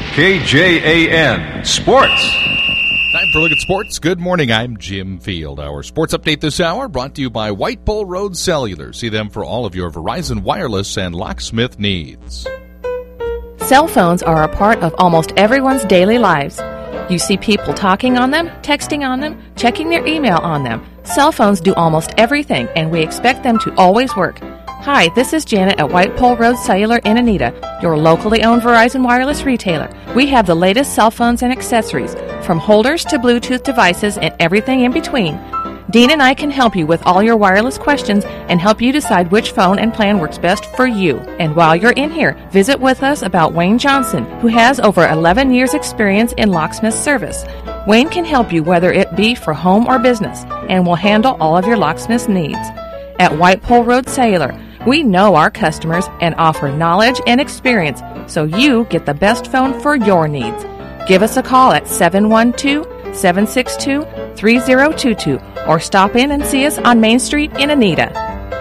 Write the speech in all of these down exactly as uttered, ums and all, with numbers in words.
K J A N Sports. Time for a look at sports. Good morning, I'm Jim Field. Our sports update this hour brought to you by White Pole Road Cellular. See them for all of your Verizon wireless and locksmith needs. Cell phones are a part of almost everyone's daily lives. You see people talking on them, texting on them, checking their email on them. Cell phones do almost everything, and we expect them to always work. Hi, this is Janet at White Pole Road Cellular in Anita, your locally owned Verizon wireless retailer. We have the latest cell phones and accessories, from holders to Bluetooth devices and everything in between. Dean and I can help you with all your wireless questions and help you decide which phone and plan works best for you. And while you're in here, visit with us about Wayne Johnson, who has over eleven years experience in locksmith service. Wayne can help you whether it be for home or business and will handle all of your locksmith's needs. At White Pole Road Cellular, we know our customers and offer knowledge and experience so you get the best phone for your needs. Give us a call at seven one two, seven six two, three zero two two or stop in and see us on Main Street in Anita.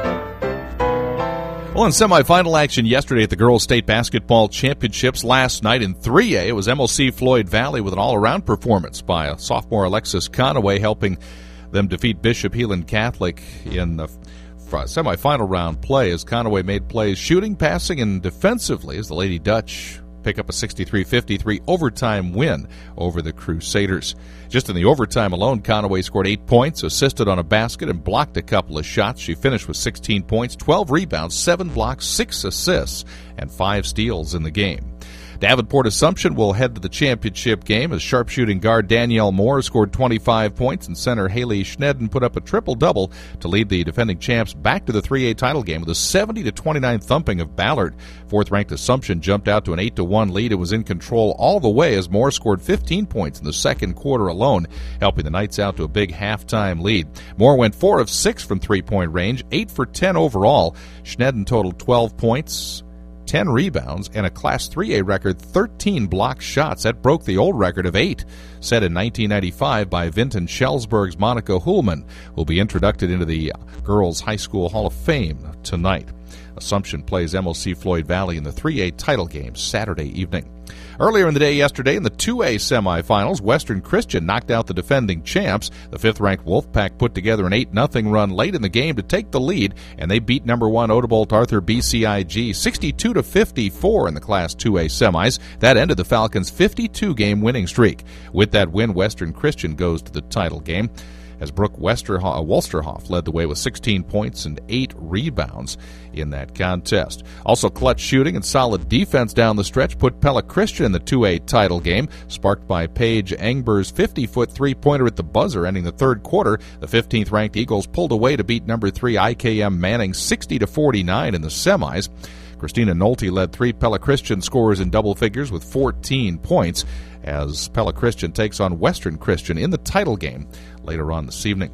Well, in semifinal action yesterday at the Girls State Basketball Championships, last night in three A, it was M L C Floyd Valley with an all-around performance by sophomore Alexis Conaway, helping them defeat Bishop Heelan Catholic in the semifinal round play as Conaway made plays shooting, passing, and defensively as the Lady Dutch pick up a sixty-three fifty-three overtime win over the Crusaders. Just in the overtime alone, Conaway scored eight points, assisted on a basket, and blocked a couple of shots. She finished with sixteen points, twelve rebounds, seven blocks, six assists, and five steals in the game. Davenport Assumption will head to the championship game as sharpshooting guard Danielle Moore scored twenty-five points and center Haley Schnedden put up a triple-double to lead the defending champs back to the three A title game with a seventy to twenty-nine thumping of Ballard. Fourth-ranked Assumption jumped out to an eight to one lead. It was in control all the way as Moore scored fifteen points in the second quarter alone, helping the Knights out to a big halftime lead. Moore went four of six from three-point range, eight for ten overall. Schnedden totaled twelve points, ten rebounds, and a Class three A record thirteen block shots. That broke the old record of eight, set in nineteen ninety-five by Vinton Schellsburg's Monica Hullman, who will be introduced into the Girls High School Hall of Fame tonight. Assumption plays M L C Floyd Valley in the three A title game Saturday evening. Earlier in the day yesterday, in the two A semifinals, Western Christian knocked out the defending champs. The fifth-ranked Wolfpack put together an eight nothing run late in the game to take the lead, and they beat number one Odebolt Arthur B C I G sixty-two to fifty-four in the Class two A semis. That ended the Falcons' fifty-two game winning streak. With that win, Western Christian goes to the title game, as Brooke Westerhoff, Wolsterhoff led the way with sixteen points and eight rebounds in that contest. Also, clutch shooting and solid defense down the stretch put Pella Christian in the two A title game, sparked by Paige Engber's fifty-foot three-pointer at the buzzer ending the third quarter. The fifteenth-ranked Eagles pulled away to beat number three I K M Manning sixty to forty-nine in the semis. Christina Nolte led three Pella Christian scorers in double figures with fourteen points as Pella Christian takes on Western Christian in the title game later on this evening.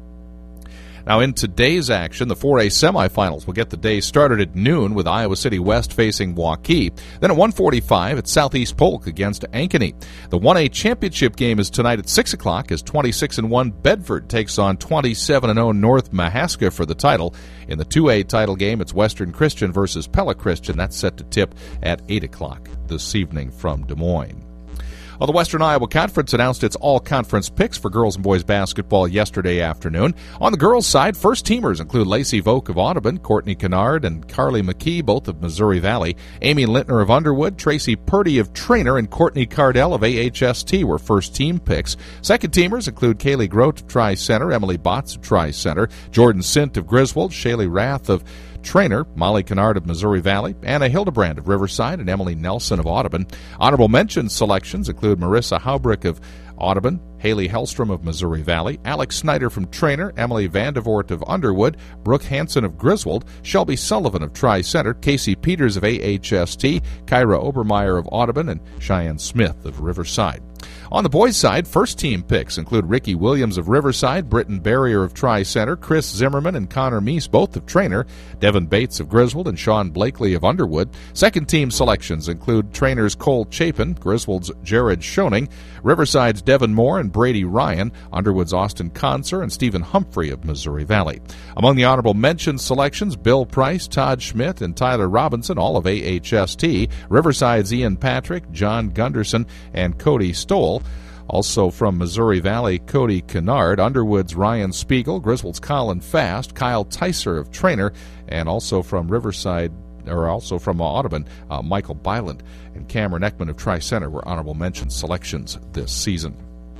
Now, in today's action, the four A semifinals will get the day started at noon with Iowa City West facing Waukee. Then at one forty-five, it's Southeast Polk against Ankeny. The one A championship game is tonight at six o'clock as twenty-six and one Bedford takes on twenty-seven and oh North Mahaska for the title. In the two A title game, it's Western Christian versus Pella Christian. That's set to tip at eight o'clock this evening from Des Moines. Well, the Western Iowa Conference announced its all-conference picks for girls and boys basketball yesterday afternoon. On the girls' side, first-teamers include Lacey Voke of Audubon, Courtney Kennard, and Carly McKee, both of Missouri Valley. Amy Lintner of Underwood, Tracy Purdy of Trainer, and Courtney Cardell of A H S T were first-team picks. Second-teamers include Kaylee Grote of Tri-Center, Emily Botts of Tri-Center, Jordan Sint of Griswold, Shaylee Rath of Trainer, Molly Kennard of Missouri Valley, Anna Hildebrand of Riverside, and Emily Nelson of Audubon. Honorable mention selections include Marissa Haubrick of Audubon, Haley Hellstrom of Missouri Valley, Alex Snyder from Trainer, Emily Vandevort of Underwood, Brooke Hansen of Griswold, Shelby Sullivan of Tri-Center, Casey Peters of A H S T, Kyra Obermeyer of Audubon, and Cheyenne Smith of Riverside. On the boys' side, first-team picks include Ricky Williams of Riverside, Britton Barrier of Tri-Center, Chris Zimmerman and Connor Meese, both of Trainer, Devin Bates of Griswold, and Sean Blakely of Underwood. Second-team selections include trainers Cole Chapin, Griswold's Jared Schoening, Riverside's Devin Moore and Brady Ryan, Underwood's Austin Conser, and Stephen Humphrey of Missouri Valley. Among the honorable mention selections, Bill Price, Todd Schmidt, and Tyler Robinson, all of A H S T, Riverside's Ian Patrick, John Gunderson, and Cody Stoll. Also from Missouri Valley, Cody Kennard, Underwood's Ryan Spiegel, Griswold's Colin Fast, Kyle Tyser of Trainer, and also from Riverside, or also from Audubon, uh, Michael Byland and Cameron Eckman of Tri-Center were honorable mention selections this season.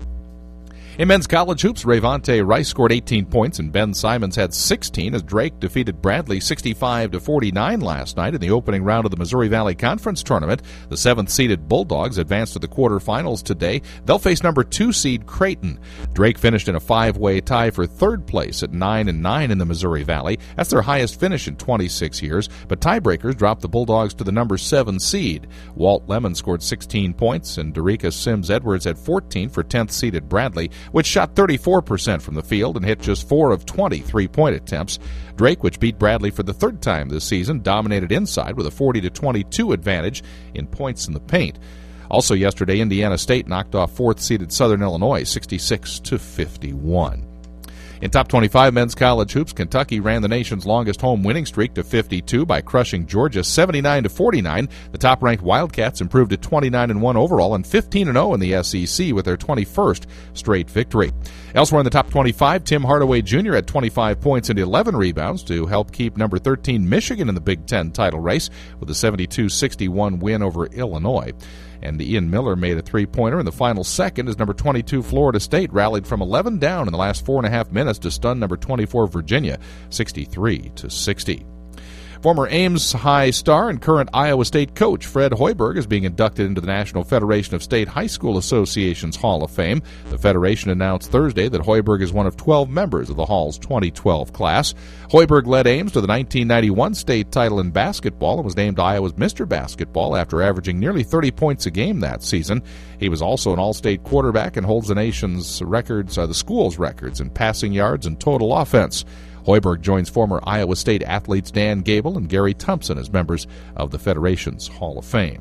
In men's college hoops, Rayvonte Rice scored eighteen points and Ben Simons had sixteen as Drake defeated Bradley sixty-five to forty-nine last night in the opening round of the Missouri Valley Conference Tournament. The seventh-seeded Bulldogs advanced to the quarterfinals today. They'll face number two-seed Creighton. Drake finished in a five-way tie for third place at nine and nine in the Missouri Valley. That's their highest finish in twenty-six years, but tiebreakers dropped the Bulldogs to the number seven seed. Walt Lemon scored sixteen points and Derica Sims-Edwards had fourteen for tenth-seeded Bradley, which shot thirty-four percent from the field and hit just four of twenty three-point attempts. Drake, which beat Bradley for the third time this season, dominated inside with a forty to twenty-two advantage in points in the paint. Also yesterday, Indiana State knocked off fourth-seeded Southern Illinois sixty-six to fifty-one. In top twenty-five men's college hoops, Kentucky ran the nation's longest home winning streak to fifty-two by crushing Georgia seventy-nine to forty-nine. The top-ranked Wildcats improved to twenty-nine and one overall and fifteen and oh in the S E C with their twenty-first straight victory. Elsewhere in the top twenty-five, Tim Hardaway Junior had twenty-five points and eleven rebounds to help keep number thirteen Michigan in the Big Ten title race with a seventy-two sixty-one win over Illinois. And Ian Miller made a three-pointer in the final second as number twenty-two Florida State rallied from eleven down in the last four and a half minutes to stun number twenty-four Virginia sixty-three to sixty. Former Ames High star and current Iowa State coach Fred Hoiberg is being inducted into the National Federation of State High School Associations Hall of Fame. The Federation announced Thursday that Hoiberg is one of twelve members of the Hall's twenty twelve class. Hoiberg led Ames to the nineteen ninety-one state title in basketball and was named Iowa's Mister Basketball after averaging nearly thirty points a game that season. He was also an all-state quarterback and holds the nation's records, uh, the school's records in passing yards and total offense. Hoiberg joins former Iowa State athletes Dan Gable and Gary Thompson as members of the Federation's Hall of Fame.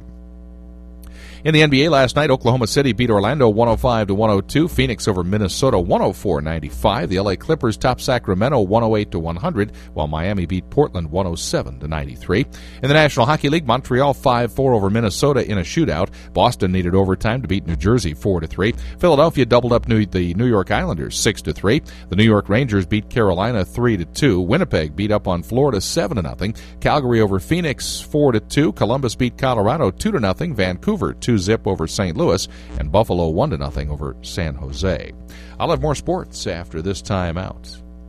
In the N B A last night, Oklahoma City beat Orlando one oh five to one oh two. Phoenix over Minnesota one oh four ninety-five. The L A Clippers topped Sacramento one oh eight to one hundred, while Miami beat Portland one oh seven to ninety-three. In the National Hockey League, Montreal five four over Minnesota in a shootout. Boston needed overtime to beat New Jersey four to three. Philadelphia doubled up New, the New York Islanders six to three. The New York Rangers beat Carolina three to two. Winnipeg beat up on Florida seven to nothing. Calgary over Phoenix four to two. Columbus beat Colorado two to nothing. Vancouver two zip over Saint Louis, and Buffalo one to nothing over San Jose. I'll have more sports after this time out.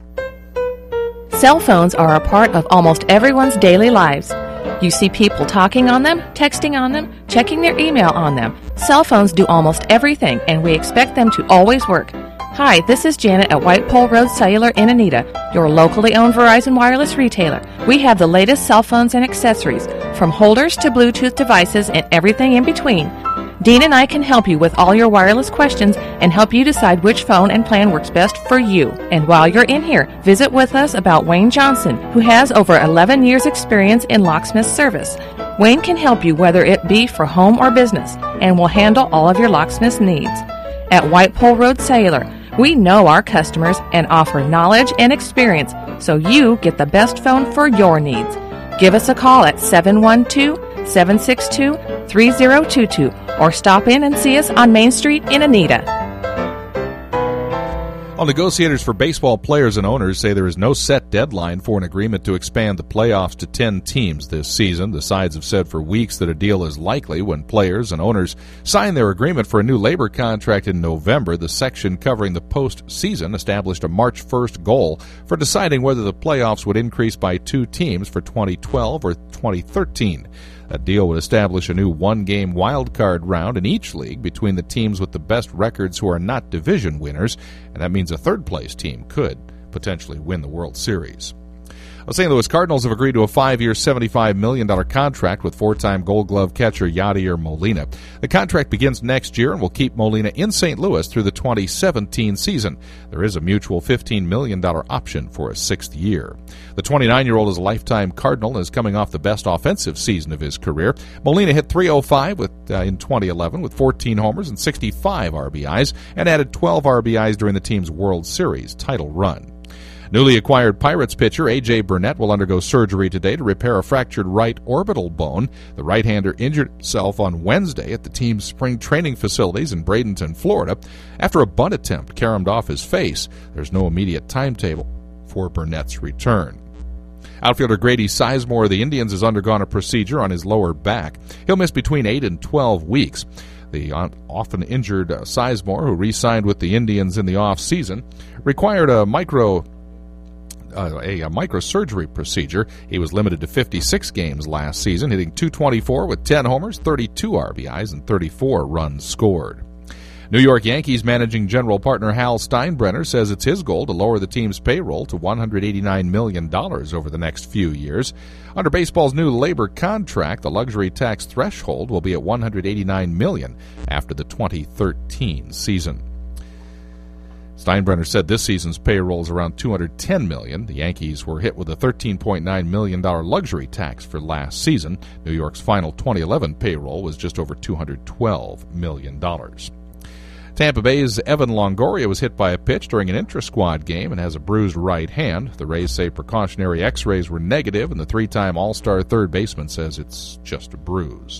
Cell phones are a part of almost everyone's daily lives. You see people talking on them, texting on them, checking their email on them. Cell phones do almost everything, and we expect them to always work. Hi, this is Janet at White Pole Road Cellular in Anita, your locally owned Verizon wireless retailer. We have the latest cell phones and accessories, from holders to Bluetooth devices and everything in between. Dean and I can help you with all your wireless questions and help you decide which phone and plan works best for you. And while you're in here, visit with us about Wayne Johnson, who has over eleven years experience in locksmith service. Wayne can help you whether it be for home or business and will handle all of your locksmith needs. At White Pole Road Cellular, we know our customers and offer knowledge and experience so you get the best phone for your needs. Give us a call at seven one two, seven six two, three zero two two or stop in and see us on Main Street in Anita. Well, negotiators for baseball players and owners say there is no set deadline for an agreement to expand the playoffs to ten teams this season. The sides have said for weeks that a deal is likely when players and owners sign their agreement for a new labor contract in November. The section covering the postseason established a March first goal for deciding whether the playoffs would increase by two teams for twenty twelve or twenty thirteen. That deal would establish a new one-game wildcard round in each league between the teams with the best records who are not division winners, and that means a third-place team could potentially win the World Series. The Saint Louis Cardinals have agreed to a five-year, seventy-five million dollars contract with four-time Gold Glove catcher Yadier Molina. The contract begins next year and will keep Molina in Saint Louis through the twenty seventeen season. There is a mutual fifteen million dollars option for a sixth year. The twenty-nine-year-old is a lifetime Cardinal and is coming off the best offensive season of his career. Molina hit three oh five with, uh, in twenty eleven with fourteen homers and sixty-five R B Is and added twelve R B Is during the team's World Series title run. Newly acquired Pirates pitcher A J Burnett will undergo surgery today to repair a fractured right orbital bone. The right-hander injured himself on Wednesday at the team's spring training facilities in Bradenton, Florida, after a bunt attempt caromed off his face. There's no immediate timetable for Burnett's return. Outfielder Grady Sizemore of the Indians has undergone a procedure on his lower back. He'll miss between eight and twelve weeks. The often injured uh, Sizemore, who re-signed with the Indians in the off-season, required a micro uh, a, a microsurgery procedure. He was limited to fifty-six games last season, hitting two twenty-four with ten homers, thirty-two R B Is, and thirty-four runs scored. New York Yankees managing general partner Hal Steinbrenner says it's his goal to lower the team's payroll to one hundred eighty-nine million dollars over the next few years. Under baseball's new labor contract, the luxury tax threshold will be at one hundred eighty-nine million dollars after the twenty thirteen season. Steinbrenner said this season's payroll is around two hundred ten million dollars. The Yankees were hit with a thirteen point nine million dollars luxury tax for last season. New York's final twenty eleven payroll was just over two hundred twelve million dollars. Tampa Bay's Evan Longoria was hit by a pitch during an intra-squad game and has a bruised right hand. The Rays say precautionary x-rays were negative, and the three-time All-Star third baseman says it's just a bruise.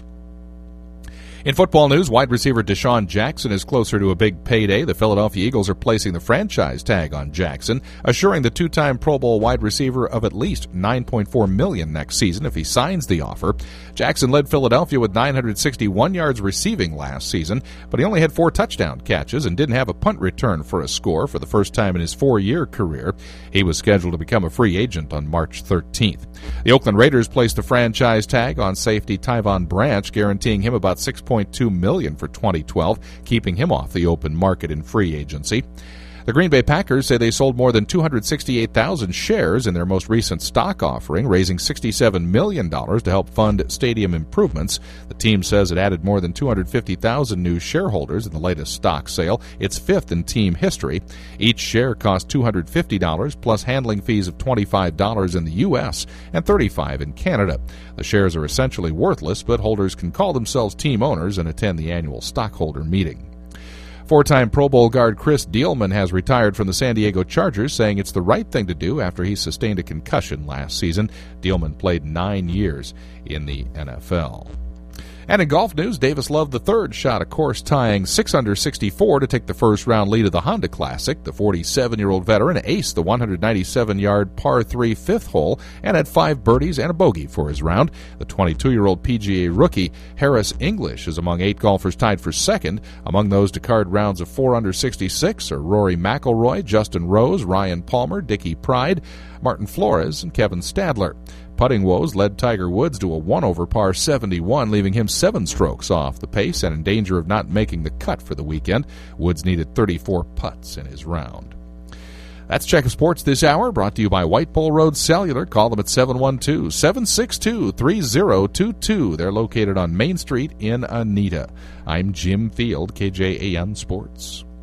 In football news, wide receiver Deshaun Jackson is closer to a big payday. The Philadelphia Eagles are placing the franchise tag on Jackson, assuring the two-time Pro Bowl wide receiver of at least nine point four million dollars next season if he signs the offer. Jackson led Philadelphia with nine hundred sixty-one yards receiving last season, but he only had four touchdown catches and didn't have a punt return for a score for the first time in his four-year career. He was scheduled to become a free agent on March thirteenth. The Oakland Raiders placed the franchise tag on safety Tyvon Branch, guaranteeing him about six point two million dollars for twenty twelve, keeping him off the open market in free agency. The Green Bay Packers say they sold more than two hundred sixty-eight thousand shares in their most recent stock offering, raising sixty-seven million dollars to help fund stadium improvements. The team says it added more than two hundred fifty thousand new shareholders in the latest stock sale, its fifth in team history. Each share cost two hundred fifty dollars plus handling fees of twenty-five dollars in the U S and thirty-five dollars in Canada. The shares are essentially worthless, but holders can call themselves team owners and attend the annual stockholder meeting. Four-time Pro Bowl guard Chris Dielman has retired from the San Diego Chargers, saying it's the right thing to do after he sustained a concussion last season. Dielman played nine years in the N F L. And in golf news, Davis Love the third shot a course-tying six under sixty-four to take the first-round lead of the Honda Classic. The forty-seven-year-old veteran aced the one hundred ninety-seven yard par three fifth hole and had five birdies and a bogey for his round. The twenty-two-year-old P G A rookie Harris English is among eight golfers tied for second. Among those to card rounds of four under sixty-six are Rory McIlroy, Justin Rose, Ryan Palmer, Dickie Pride, Martin Flores, and Kevin Stadler. Putting woes led Tiger Woods to a one over par seventy-one, leaving him seven strokes off the pace and in danger of not making the cut for the weekend. Woods needed thirty-four putts in his round. That's Check of Sports this hour, brought to you by White Pole Road Cellular. Call them at seven one two, seven six two, three zero two two. They're located on Main Street in Anita. I'm Jim Field, K J A N Sports.